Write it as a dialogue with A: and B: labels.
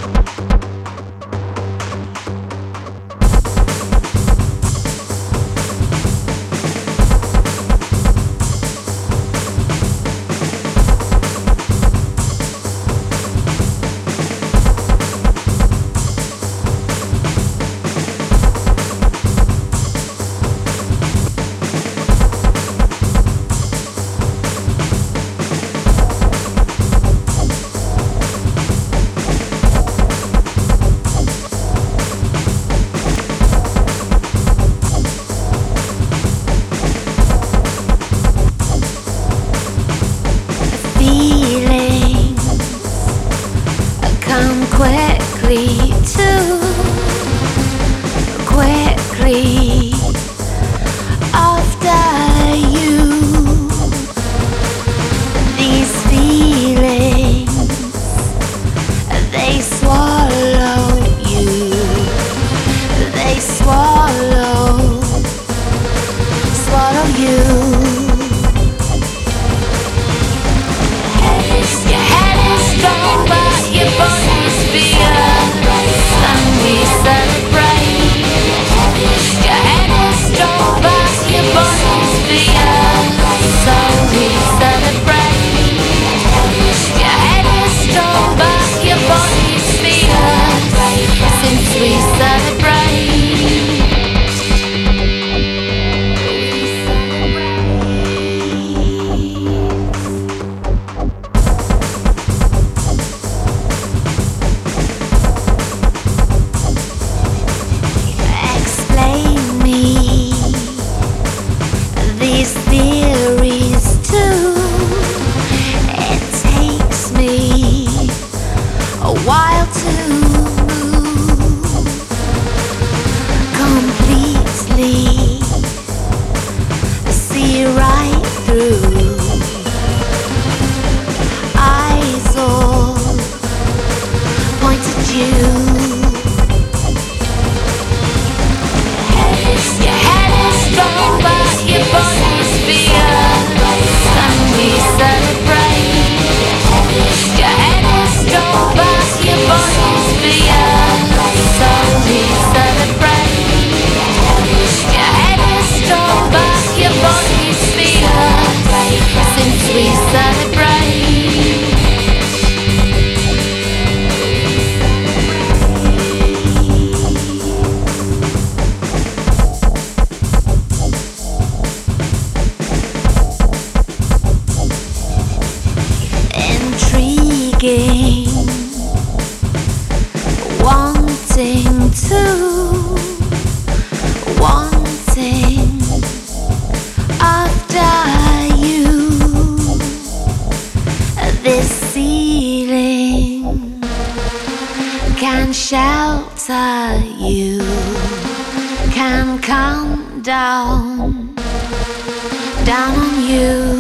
A: Quickly, too quickly after you. These feelings, they swallow you. They swallow you. Your head is strong, but your body's fierce, and we celebrate. Your head is strong, but your body's fierce, so we celebrate. Your head is strong, but your body's fierce, since we celebrate. Wanting after you. This ceiling can shelter you, can come down on you.